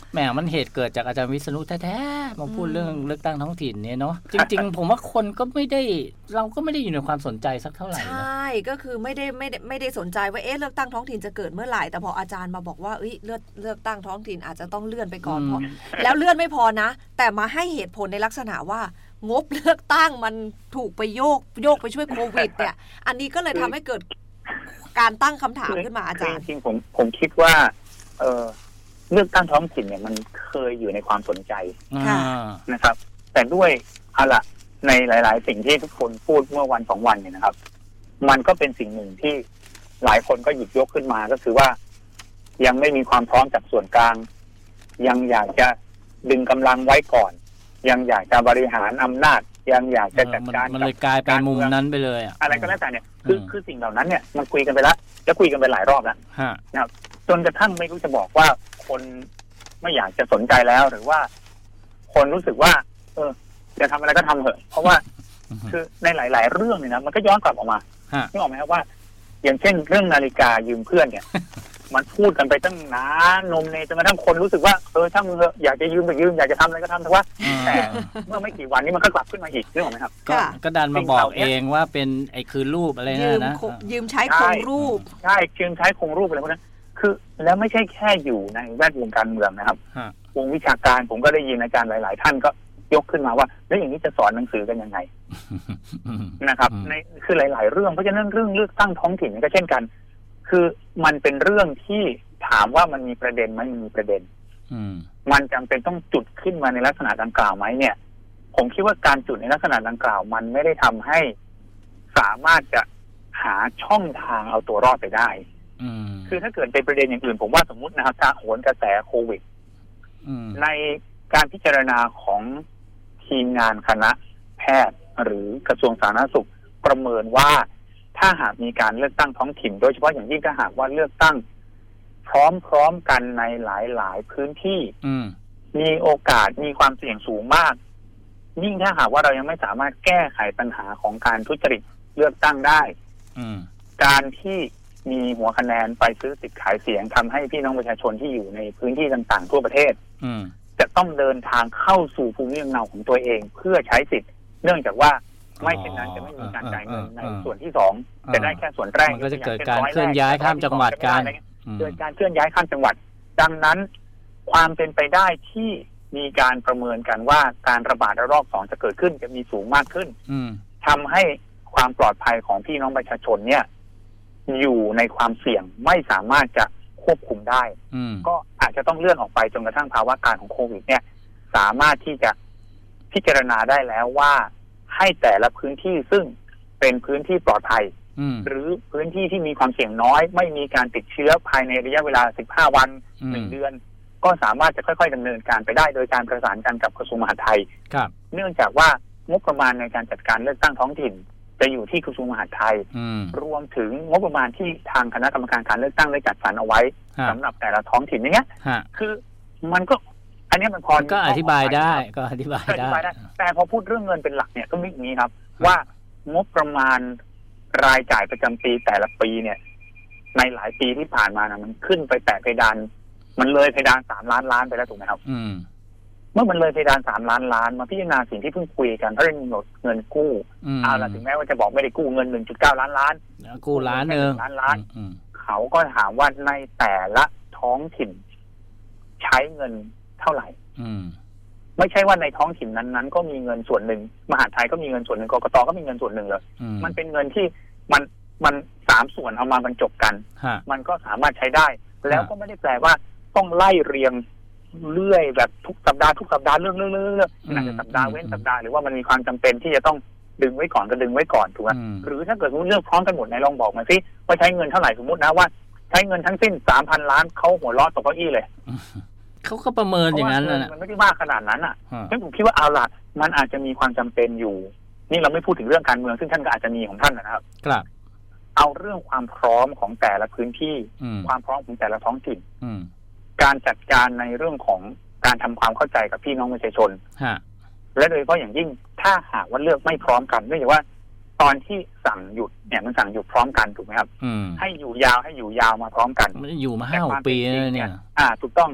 แหมมันเหตุเกิดจากอาจารย์วิษณุแท้ๆมาพูดเรื่องเลือกตั้งท้องถิ่นเนี่ยเนาะจริงๆผมว่าคนก็ไม่ได้เราก็ไม่ได้อยู่ในความสนใจสักเท่าไหร่นะใช่ก็คือไม่ได้สนใจว่าเลือกตั้งท้องถิ่นจะเกิดเมื่อไหร่แต่พออาจารย์มาบอกว่าเลือกตั้งท้องถิ่นอาจจะต้องเลื่อนไปก่อนเพราะแล้วเลื่อนไม่พอนะแต่มาให้เหตุผลในลักษณะว่างบเลือกตั้งมันถูกไปโยกไปช่วยโควิดเนี่ยอันนี้ก็เลยทำให้เกิดการตั้งคำถามขึ้นมาอาจารย์จริงๆผมคิดว่าเลือกตั้งท้องถิ่นเนี่ยมันเคยอยู่ในความสนใจนะครับแต่ด้วยในหลายๆสิ่งที่ทุกคนพูดเมื่อวัน2 วันเนี่ยนะครับมันก็เป็นสิ่งหนึ่งที่หลายคนก็หยิบยกขึ้นมาก็คือว่ายังไม่มีความพร้อมจากส่วนกลางยังอยากจะดึงกำลังไว้ก่อนยังอยากจะบริหารอำนาจยังอยากจะจัดการมันเลยกลายไปมุมนั้นไปเลยอะไรก็แล้วแต่เนี่ยคือสิ่งเหล่านั้นเนี่ยมันคุยกันไปแล้วและคุยกันไปหลายรอบแล้วนะครับจนกระทั่งไม่รู้จะบอกว่าคนไม่อยากจะสนใจแล้วหรือว่าคนรู้สึกว่าจะทำอะไรก็ทำเถอะเพราะว่าคือในหลายๆเรื่องเนี่ยนะมันก็ย้อนกลับออกมานึกออกไหมครับว่าอย่างเช่นเรื่องนาฬิกายืมเพื่อนเนี่ยมันพูดกันไปตั้งนานนมเนจนกระทั่งคนรู้สึกว่าช่างมึงเถอะอยากจะยืมไปยืมอยากจะทำอะไรก็ทำแต่ว่าแต่เมื่อไม่กี่วันนี้มันก็กลับขึ้นมาอีกนึกออกไหมครับก็ดันมาบอกเองว่าเป็นไอ้คืนรูปอะไรนะยืมใช้คงรูปใช่ยืมใช้คงรูปอะไรพวกนั้นคือแล้วไม่ใช่แค่อยู่ในแวดวงการเมืองนะครับวงวิชาการผมก็ได้ยินอาจารย์หลายๆท่านก็ยกขึ้นมาว่าแล้วอย่างนี้จะสอนหนังสือกันยังไงนะครับในคือหลายๆเรื่องเพราะฉะนั้นเรื่องเลือกตั้งท้องถิ่นก็เช่นกันคือมันเป็นเรื่องที่ถามว่ามันมีประเด็นไหมมีประเด็นมันจำเป็นต้องจุดขึ้นมาในลักษณะดังกล่าวไหมเนี่ยผมคิดว่าการจุดในลักษณะดังกล่าวมันไม่ได้ทำให้สามารถจะหาช่องทางเอาตัวรอดไปได้คือถ้าเกิดเป็นประเด็นอย่างอื่นผมว่าสมมุตินะครับการโหนกระแสโควิดในการพิจารณาของทีมงานคณะแพทย์หรือกระทรวงสาธารณสุขประเมินว่าถ้าหากมีการเลือกตั้งท้องถิ่นโดยเฉพาะอย่างยิ่งถ้าหากว่าเลือกตั้งพร้อมกันในหลายๆพื้นที่มีโอกาสมีความเสี่ยงสูงมากยิ่งถ้าหากว่าเรายังไม่สามารถแก้ไขปัญหาของการทุจริตเลือกตั้งได้การที่มีหัวคะแนนไปซื้อสิทธิ์ขายเสียงทำให้พี่น้องประชาชนที่อยู่ในพื้นที่ต่างๆทั่วประเทศจะต้องเดินทางเข้าสู่ภูมิลำเนาของตัวเองเพื่อใช้สิทธิ์เนื่องจากว่าไม่เช่นนั้นจะไม่มีการจ่ายเงินในส่วนที่2จะได้แค่ส่วนแรกมันก็จะเกิดการเคลื่อนย้ายข้ามจังหวัดกันเกิดการเคลื่อนย้ายข้ามจังหวัดดังนั้นความเป็นไปได้ที่มีการประเมินกันว่าการระบาดระลอก2จะเกิดขึ้นจะมีสูงมากขึ้นทำให้ความปลอดภัยของพี่น้องประชาชนเนี่ยอยู่ในความเสี่ยงไม่สามารถจะควบคุมได้ก็อาจจะต้องเลื่อนออกไปจนกระทั่งภาวะการของโควิดเนี่ยสามารถที่จะพิจารณาได้แล้วว่าให้แต่ละพื้นที่ซึ่งเป็นพื้นที่ปลอดภัยหรือพื้นที่ที่มีความเสี่ยงน้อยไม่มีการติดเชื้อภายในระยะเวลา15 วัน1 เดือนก็สามารถจะค่อยๆดำเนินการไปได้โดยการประสานกันกับกระทรวงมหาดไทยเนื่องจากว่างบประมาณในการจัดการเลือกตั้งท้องถิ่นจะอยู่ที่กระทรวงมหาดไทยรวมถึงงบประมาณที่ทางคณะกรรมการการเลือกตั้งได้จัดสรรเอาไว้สำหรับแต่ละท้องถิ่นอย่างเงี้ยคือมันก็อันนี้มันพอก็อธิบายได้ก็อธิบายได้แต่พอพูดเรื่องเงินเป็นหลักเนี่ยก็มีอย่างนี้ครับว่างบประมาณรายจ่ายประจำปีแต่ละปีเนี่ยในหลายปีที่ผ่านมานะมันขึ้นไปแตะเพดานมันเลยเพดาน3 ล้านล้านไปแล้วถูกไหมครับเมื่อมันเลยเพดาน3 ล้านล้านมาพิจารณาสิ่งที่เพิ่งคุยกันเรื่องเงินกู้เอาละถึงแม้ว่าจะบอกไม่ได้กู้เงิน 1.9 ล้านล้านกู้ล้านนึงล้านเขาก็ถามว่าในแต่ละท้องถิ่นใช้เงินเท่าไหร่ไม่ใช่ว่าในท้องถิ่นนั้นๆก็มีเงินส่วนหนึ่งมหาดไทยก็มีเงินส่วนหนึ่งกกตก็มีเงินส่วนหนึ่งเลยมันเป็นเงินที่มัน3 ส่วนเอามาบรรจบกันมันก็สามารถใช้ได้แล้วก็ไม่ได้แปลว่าต้องไล่เรียงเรื่อยแบบทุกสัปดาห์เรื่องอาจจะสัปดาห์เว้นสัปดาห์หรือว่ามันมีความจำเป็นที่จะต้องดึงไว้ก่อนก็ดึงไว้ก่อนถูกไหมหรือถ้าเกิดเรื่องพร้อมกันหมดในลองบอกมาสิว่าใช้เงินเท่าไหร่สมมตินะว่าใช้เงินทั้งสิ้น 3,000 ล้านเขาหัวเราะตกเก้าอี้เลยเขาก็ประเมินอย่างนั้นนะมันไม่ได้มากขนาดนั้นอ่ะฉะนั้นผมคิดว่าเอาล่ะมันอาจจะมีความจำเป็นอยู่นี่เราไม่พูดถึงเรื่องการเมืองซึ่งท่านก็อาจจะมีของท่านนะครับครับเอาเรื่องความพร้อมของแต่ละพื้นที่ความพร้อมของแต่ละท้องถิ่นการจัดการในเรื่องของการทำความเข้าใจกับพี่น้องประชาชนและโดยเฉพาะอย่างยิ่งถ้าหากว่าเลือกไม่พร้อมกันเนื่องจากว่าตอนที่สั่งหยุดเนี่ยมันสั่งหยุดพร้อมกันถูกไหมครับให้อยู่ยาวมาพร้อมกันอยู่มา5-6 ปีเนี่ยถูกต้องครับ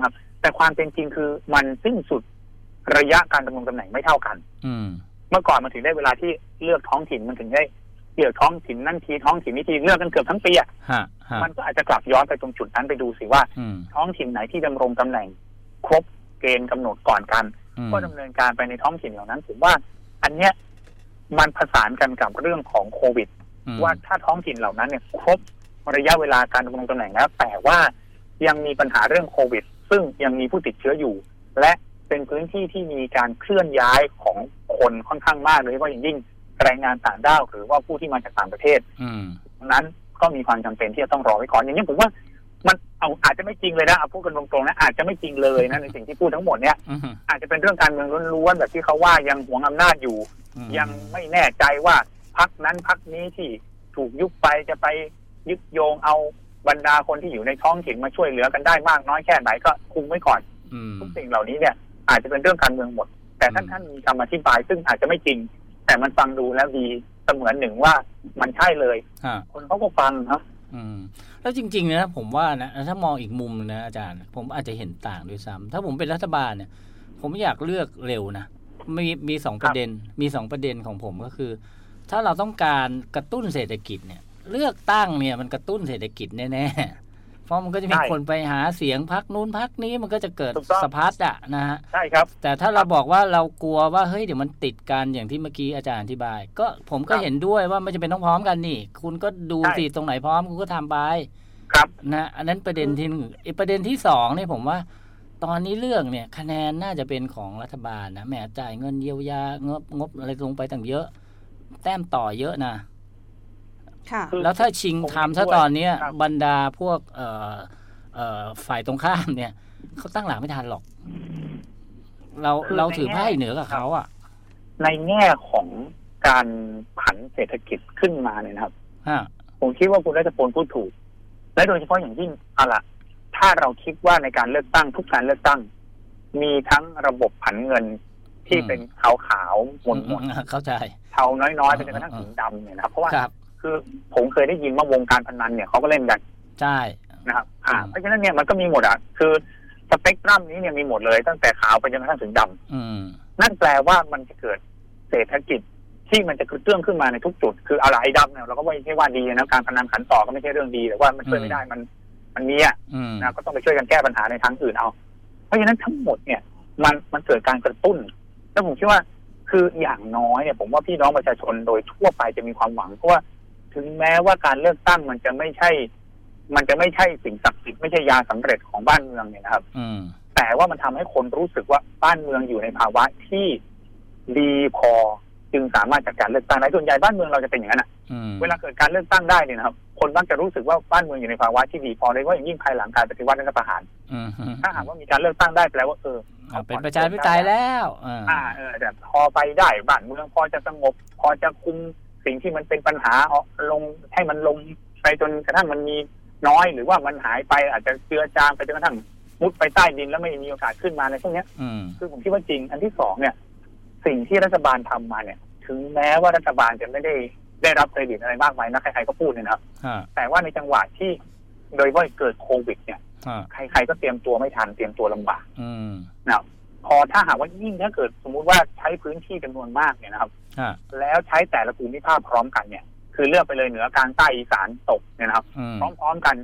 แต่ความเป็นจริงคือมันสิ้นสุดระยะการดำรงตำแหน่งไม่เท่ากันเมื่อก่อนมันถึงได้เวลาที่เลือกท้องถิ่นมันถึงได้เลือกท้องถิ่นนั่นทีท้องถิ่นนี้ทีเลือกกันเกือบทั้งปีอ่ะมันก็อาจจะกลับย้อนไปตรงจุดนั้นไปดูสิว่าท้องถิ่นไหนที่ดำรงตำแหน่งครบเกณฑ์กำหนดก่อนกันก็ดำเนินการไปในท้องถิ่นเหล่านั้นผมว่าอันเนี้ยมันผสานกันกับเรื่องของโควิดว่าถ้าท้องถิ่นเหล่านั้นเนี่ยครบระยะเวลาการดำรงตำแหน่งแล้วแต่ว่ายังมีปัญหาเรื่องโควิดซึ่งยังมีผู้ติดเชื้ออยู่และเป็นพื้นที่ที่มีการเคลื่อนย้ายของคนค่อนข้างมากโดยเฉพาะอย่างยิ่งแรงงานต่างด้าวหรือว่าผู้ที่มาจากต่างประเทศนั้นก็มีความจำเป็นที่จะต้องรอไว้ก่อนอย่างนี้ผมว่ามันอาจจะไม่จริงเลยนะพูดกันตรงๆนะอาจจะไม่จริงเลยนะในสิ่งที่พูดทั้งหมดเนี่ยอาจจะเป็นเรื่องการเมืองล้วนๆแบบที่เขาว่ายังหวงอำนาจอยู่ยังไม่แน่ใจว่าพรรคนั้นพรรคนี้ที่ถูกยุบไปจะไปยึดโยงเอาบรรดาคนที่อยู่ในท้องถิ่นมาช่วยเหลือกันได้มากน้อยแค่ไหนก็คุมไว้ก่อนทุกสิ่งเหล่านี้เนี่ยอาจจะเป็นเรื่องการเมืองหมดแต่ท่านมีคำอธิบายซึ่งอาจจะไม่จริงแต่มันฟังดูแล้วดีเสมือนหนึ่งว่ามันใช่เลยคนเขาก็ฟังครับแล้วจริงๆนะผมว่านะถ้ามองอีกมุมนะอาจารย์ผมอาจจะเห็นต่างด้วยซ้ำถ้าผมเป็นรัฐบาลเนี่ยผมอยากเลือกเร็วนะมี2ประเด็นมี2ประเด็นของผมก็คือถ้าเราต้องการกระตุ้นเศรษฐกิจเนี่ยเลือกตั้งเนี่ยมันกระตุ้นเศรษฐกิจแน่ๆเพราะมันก็จะมีคนไปหาเสียงพรรคนู้นพรรคนี้มันก็จะเกิดสะพัดอะนะฮะใช่ครับแต่ถ้าเราบอกว่าเรากลัวว่าเฮ้ยเดี๋ยวมันติดกันอย่างที่เมื่อกี้อาจารย์อธิบายก็ผมก็เห็นด้วยว่าไม่จำเป็นต้องพร้อมกันนี่คุณก็ดูสิตรงไหนพร้อมคุณก็ทำไปครับนะอันนั้นประเด็นที่1อีกประเด็นที่2เนี่ยผมว่าตอนนี้เรื่องเนี่ยคะแนนน่าจะเป็นของรัฐบาลนะแหมจ่ายเงินเยียวยางบอะไรลงไปต่างเยอะแต้มต่อเยอะนะแล้วถ้าชิงทำถ้าตอนนี้บรรดาพวกฝ่ายตรงข้ามเนี่ยเขาตั้งหลักไม่ทันหรอกเราถือไพ่เหนือกับเขาอ่ะในแง่ของการผันเศรษฐกิจขึ้นมาเนี่ยนะครับผมคิดว่าคุณรัชพลพูดถูกและโดยเฉพาะอย่างยิ่งถ้าเราคิดว่าในการเลือกตั้งทุกการเลือกตั้งมีทั้งระบบผันเงินที่เป็นขาวๆมนๆเข้าใจเทาน้อยๆเป็นกระทั่งสีดำเนี่ยนะครับเพราะว่าคือผมเคยได้ยินว่าวงการพนันเนี่ยเขาก็เล่นกันใช่นะครับเพราะฉะนั้นเนี่ยมันก็มีหมดคือสเปกตรัมนี้เนี่ยมีหมดเลยตั้งแต่ขาวไปจนกระทั่งถึงดำนั่นแปลว่ามันจะเกิดเศรษฐกิจที่มันจะกระเตื้องขึ้นมาในทุกจุดคืออะไรดำเนี่ยเราก็ไม่ใช่ว่าดีนะการพนันขันต่อก็ไม่ใช่เรื่องดีแต่ว่ามันช่วยไม่ได้มันมีนะก็ต้องไปช่วยกันแก้ปัญหาในทางอื่นเอาเพราะฉะนั้นทั้งหมดเนี่ยมันเกิดการกระตุ้นแล้วผมคิดว่าคืออย่างน้อยเนี่ยผมว่าพี่น้องประชาชนโดยทั่วไปจะมีความหวังเพราะว่าถึงแม้ว่าการเลือกตั้งมันจะไม่ใช่สิ่งศักดิ์สิทธิ์ไม่ใช่ยาสำเร็จของบ้านเมืองเนี่ยนะครับแต่ว่ามันทำให้คนรู้สึกว่าบ้านเมืองอยู่ในภาวะที่ดีพอจึงสามารถจัดการเลือกตั้งได้ส่วนใหญ่บ้านเมืองเราจะเป็นอย่างนั้นเวลาเกิดการเลือกตั้งได้เนี่ยนะครับคนมักจะรู้สึกว่าบ้านเมืองอยู่ในภาวะที่ดีพอโดยเฉพาะอย่างยิ่งภายหลังการปฏิวัติรัฐประหารถ้าหากว่ามีการเลือกตั้งได้แปลว่าเป็นประชาธิปไตยแล้วแต่พอไปได้บ้านเมืองพอจะสงบพอจะคุมสิ่งที่มันเป็นปัญหาลงให้มันลงไปจนกระทั่งมันมีน้อยหรือว่ามันหายไปอาจจะเจือจางไปจนกระทั่งมุดไปใต้ดินแล้วไม่มีโอกาสขึ้นมาในพวกนี้คือผมคิดว่าจริงอันที่2เนี่ยสิ่งที่รัฐบาลทำมาเนี่ยถึงแม้ว่ารัฐบาลจะไม่ได้รับเครดิตอะไรมากมายนะใครๆก็พูดเนี่ยนะครับแต่ว่าในจังหวะที่โดยว่าเกิดโควิดเนี่ยใครๆก็เตรียมตัวไม่ทันเตรียมตัวลำบากนะพอถ้าหากว่ายิ่งถ้าเกิดสมมุติว่าใช้พื้นที่จำนวนมากเนี่ยนะครับแล้วใช้แต่ละภูมิภาคพร้อมกันเนี่ยคือเลือกไปเลยเหนือกลางใต้อีสานตกเนี่ยนะครับพร้อมๆกัน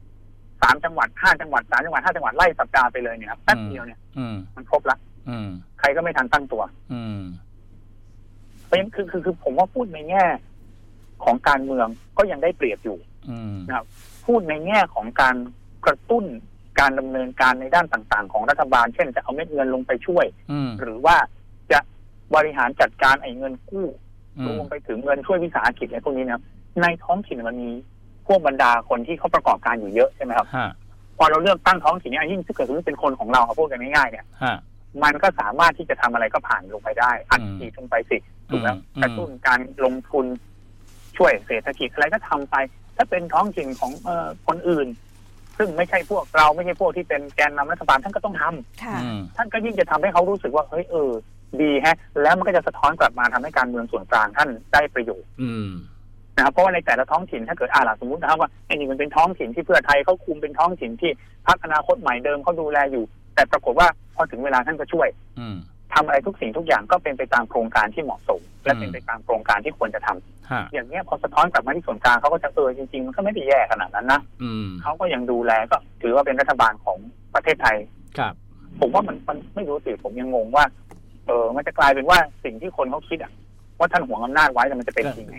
3 จังหวัด5 จังหวัด3 จังหวัด5 จังหวัดไล่สัปดาห์ไปเลยเนี่ยครับแป๊บเดียวเนี่ยมันครบละใครก็ไม่ทันตั้งตัวเพราะฉะนั้นคือผมว่าพูดในแง่ของการเมืองก็ยังได้เปรียบอยู่นะครับพูดในแง่ของการกระตุ้นการดำเนินการในด้านต่างๆของรัฐบาลเช่นจะเอาเม็ดเงินลงไปช่วยหรือว่าจะบริหารจัดการเงินกู้รวมไปถึงเงินช่วยวิสาหกิจอะไรพวกนี้นะครับในท้องถิ่นมันมีพวกบรรดาคนที่เขาประกอบการอยู่เยอะใช่ไหมครับพอเราเลือกตั้งท้องถิ่นนี้ยิ่งถ้าเกิดสมมติเป็นคนของเราพูดกันง่ายๆเนี่ยมันก็สามารถที่จะทำอะไรก็ผ่านลงไปได้อัดฉีดลงไปสิถูกแล้วกระตุ้นการลงทุนช่วยเศรษฐกิจอะไรก็ทำไปถ้าเป็นท้องถิ่นของคนอื่นซึ่งไม่ใช่พวกเราไม่ใช่พวกที่เป็นแกนนำรัฐบาลท่านก็ต้องทำท่านก็ยิ่งจะทำให้เขารู้สึกว่าเฮ้ยดีฮะแล้วมันก็จะสะท้อนกลับมาทำให้การเมืองส่วนกลางท่านได้ประโยชน์นะครับเพราะว่าในแต่ละท้องถิ่นถ้าเกิดสมมตินะครับว่าไอ้นี่มันเป็นท้องถิ่นที่เพื่อไทยเขาคุมเป็นท้องถิ่นที่พรรคอนาคตใหม่เดิมเขาดูแลอยู่แต่ปรากฏว่าพอถึงเวลาท่านก็ช่วย ทำอะไรทุกสิ่งทุกอย่างก็เป็นไปตามโครงการที่เหมาะสมและเป็นไปตามโครงการที่ควรจะทำอย่างนี้พอสะท้อนกลับมาที่ส่วนกลางเขาก็จะจริงๆมันก็ไม่ได้แย่ขนาดนั้นนะเขาก็ยังดูแลก็ถือว่าเป็นรัฐบาลของประเทศไทยครับผมว่ามันไม่รู้สิผมยังงงว่ามันจะกลายเป็นว่าสิ่งที่คนเขาคิดว่าท่านหวงอำนาจไว้แต่มันจะเป็นจริง